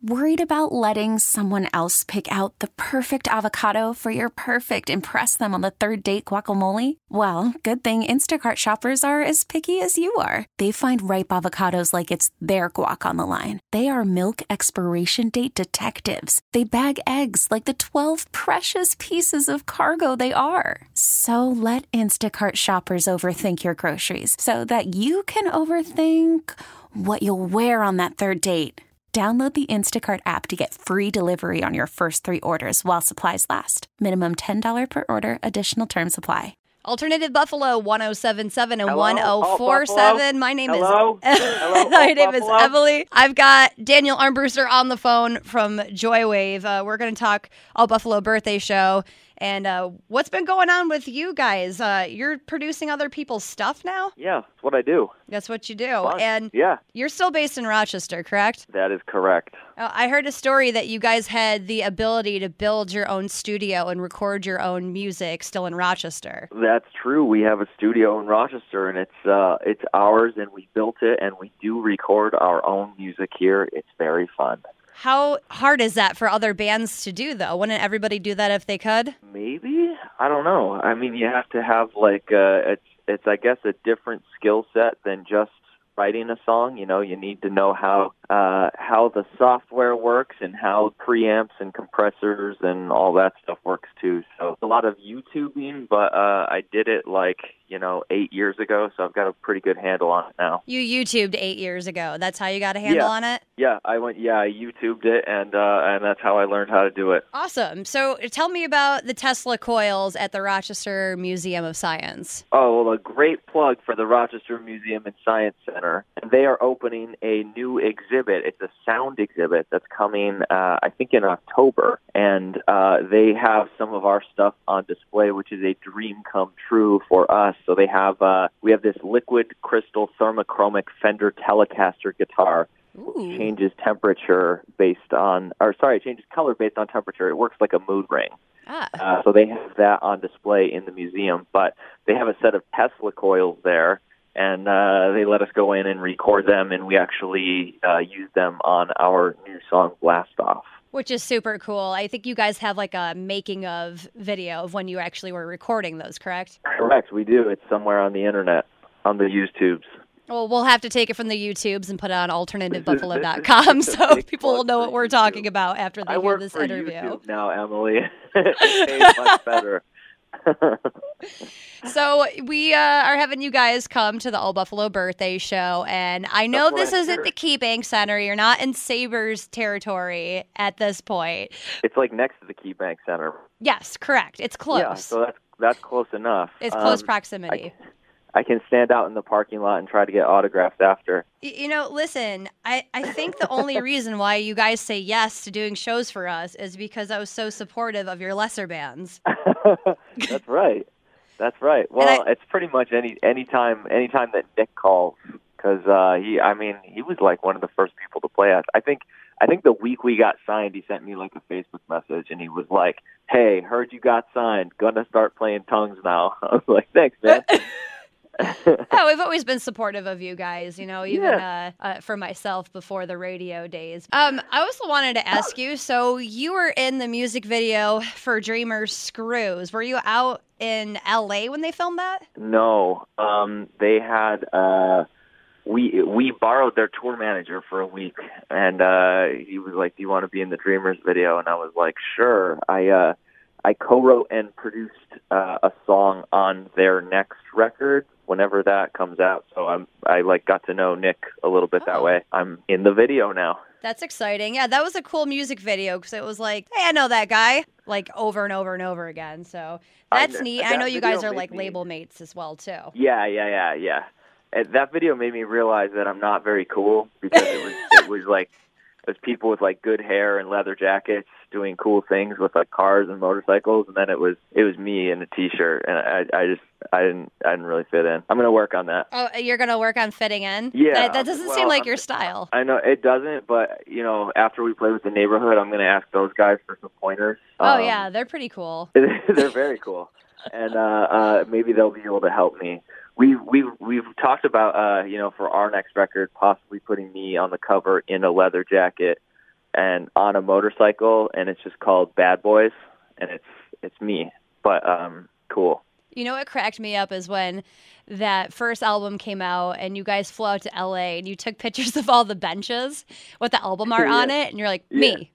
Worried about letting someone else pick out the perfect avocado for your perfect impress them on the third date guacamole? Well, good thing Instacart shoppers are as picky as you are. They find ripe avocados like it's their guac on the line. They are milk expiration date detectives. They bag eggs like the 12 precious pieces of cargo they are. So let Instacart shoppers overthink your groceries so that you can overthink what you'll wear on that third date. Download the Instacart app to get free delivery on your first 3 orders while supplies last. Minimum $10 per order. Additional terms apply. Alternative Buffalo 1077 and Hello? 1047. My name Hello? is Hello? My name is Buffalo? Emily. I've got Daniel Armbruster on the phone from Joywave. We're going to talk All Buffalo Birthday Show. And what's been going on with you guys? You're producing other people's stuff now? Yeah, that's what I do. That's what you do. Fun. And Yeah, you're still based in Rochester, correct? that is correct. I heard a story that you guys had the ability to build your own studio and record your own music still in Rochester. That's true. We have a studio in Rochester, and it's ours, and we built it, and we do record our own music here. It's very fun. How hard is that for other bands to do, though? Wouldn't everybody do that if they could? Maybe? I don't know. I mean, you have to have it's I guess a different skill set than just writing a song. You know, you need to know how the software works and how preamps and compressors and all that stuff works too. So a lot of YouTubing, but I did it 8 years ago, so I've got a pretty good handle on it now. You YouTubed 8 years ago. That's how you got a handle on it? Yeah, I YouTubed it, and that's how I learned how to do it. Awesome. So tell me about the Tesla coils at the Rochester Museum of Science. Oh, well, a great plug for the Rochester Museum and Science Center. They are opening a new exhibit. It's a sound exhibit that's coming, I think, in October. And they have some of our stuff on display, which is a dream come true for us. So we have this liquid crystal thermochromic Fender Telecaster guitar. Ooh. Changes color based on temperature. It works like a mood ring. So they have that on display in the museum, but they have a set of Tesla coils there, and they let us go in and record them, and we actually use them on our new song, Blast Off. Which is super cool. I think you guys have like a making of video of when you actually were recording those, correct? Correct, we do. It's somewhere on the internet, on the YouTubes. Well, we'll have to take it from the YouTubes and put it on alternativebuffalo.com so people will know what we're talking about after they hear this interview. I work for YouTube now, Emily. It pays much better. So we are having you guys come to the All Buffalo Birthday Show, and I know this isn't the KeyBank Center. You're not in Sabres territory at this point. It's like next to the KeyBank Center. Yes, correct. It's close. Yeah, so that's close enough. It's close proximity. I can stand out in the parking lot and try to get autographs after. You know, listen, I think the only reason why you guys say yes to doing shows for us is because I was so supportive of your lesser bands. That's right. That's right. Well, it's pretty much any time that Nick calls, because he was like one of the first people to play us. I think the week we got signed, he sent me like a Facebook message, and he was like, "Hey, heard you got signed. Gonna start playing tongues now." I was like, "Thanks, man." We've always been supportive of you guys, even for myself before the radio days. I also wanted to ask you, so you were in the music video for Dreamers Screws. Were you out in LA when they filmed that? No. They had we borrowed their tour manager for a week, and he was like, "Do you want to be in the Dreamers video?" And I was like, "Sure." I co-wrote and produced a song on their next record whenever that comes out. So I got to know Nick a little bit that way. I'm in the video now. That's exciting. Yeah, that was a cool music video because it was like, hey, I know that guy, like over and over and over again. So that's neat. I know you guys are like label mates as well too. Yeah. And that video made me realize that I'm not very cool because it was people with like good hair and leather jackets doing cool things with like cars and motorcycles, and then it was me in a t-shirt, and I didn't really fit in. I'm gonna work on that. Oh, you're gonna work on fitting in? Yeah, that doesn't seem like your style. I know it doesn't, but after we play with the neighborhood, I'm gonna ask those guys for some pointers. Yeah, they're pretty cool. They're very cool, and maybe they'll be able to help me. We've talked about for our next record possibly putting me on the cover in a leather jacket and on a motorcycle, and it's just called Bad Boys, and it's me. But cool. You know what cracked me up is when that first album came out and you guys flew out to LA and you took pictures of all the benches with the album art on it, and you're like, me.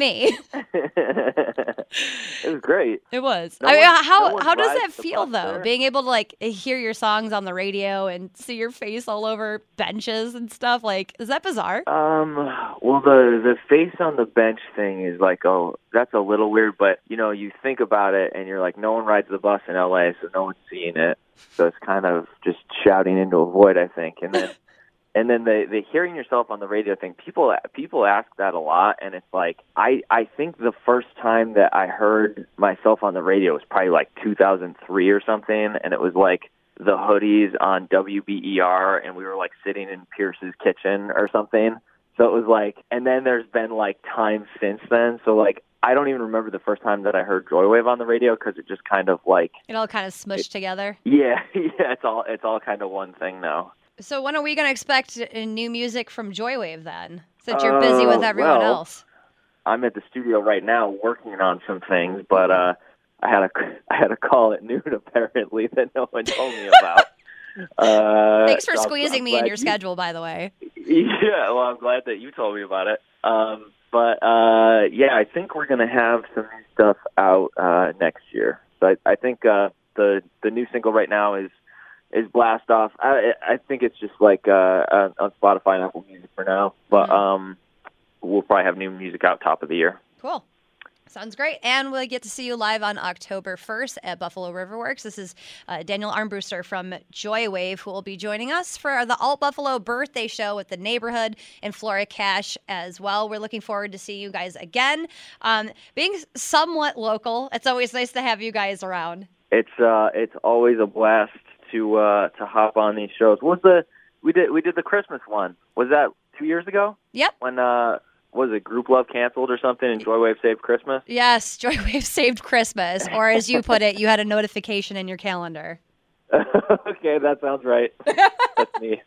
It was great. It was. How does that feel though? There? Being able to like hear your songs on the radio and see your face all over benches and stuff. Like, is that bizarre? Well, the face on the bench thing is like, oh, that's a little weird, but you know, you think about it and you're like, no one rides the bus in LA, so no one's seeing it. So it's kind of just shouting into a void, I think. And then the hearing yourself on the radio thing, people ask that a lot, and it's like I think the first time that I heard myself on the radio was probably like 2003 or something, and it was like the Hoodies on WBER, and we were like sitting in Pierce's kitchen or something. So it was like, and then there's been like time since then. So like, I don't even remember the first time that I heard Joywave on the radio because it just kind of like it all kind of smushed together. Yeah, it's all kind of one thing now. So when are we going to expect new music from Joywave then? Since you're busy with everyone else. I'm at the studio right now working on some things, but I had a call at noon apparently that no one told me about. Thanks for squeezing me in your schedule, by the way. Yeah, well, I'm glad that you told me about it. But yeah, I think we're going to have some new stuff out next year. So I think the new single right now is Blast Off. I think it's just like on Spotify and Apple Music for now. But we'll probably have new music out top of the year. Cool. Sounds great. And we'll get to see you live on October 1st at Buffalo Riverworks. This is Daniel Armbruster from Joywave, who will be joining us for the Alt Buffalo birthday show with the neighborhood and Flora Cash as well. We're looking forward to seeing you guys again. Being somewhat local, it's always nice to have you guys around. It's always a blast to hop on these shows. We did the Christmas one. Was that 2 years ago? Yep. When was it Group Love canceled or something and Joywave saved Christmas? Yes, Joywave saved Christmas. Or as you put it, you had a notification in your calendar. Okay, that sounds right. That's me.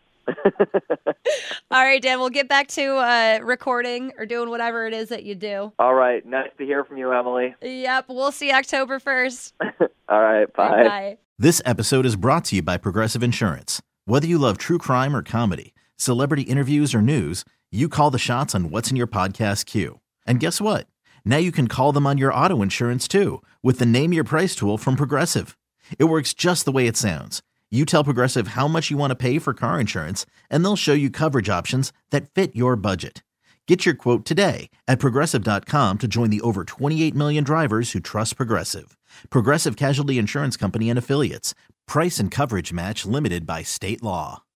All right, Dan, we'll get back to recording or doing whatever it is that you do. All right. Nice to hear from you, Emily. Yep. We'll see you October 1st. All right. Bye. Bye. This episode is brought to you by Progressive Insurance. Whether you love true crime or comedy, celebrity interviews or news, you call the shots on what's in your podcast queue. And guess what? Now you can call them on your auto insurance too with the Name Your Price tool from Progressive. It works just the way it sounds. You tell Progressive how much you want to pay for car insurance, and they'll show you coverage options that fit your budget. Get your quote today at Progressive.com to join the over 28 million drivers who trust Progressive. Progressive Casualty Insurance Company and Affiliates. Price and coverage match limited by state law.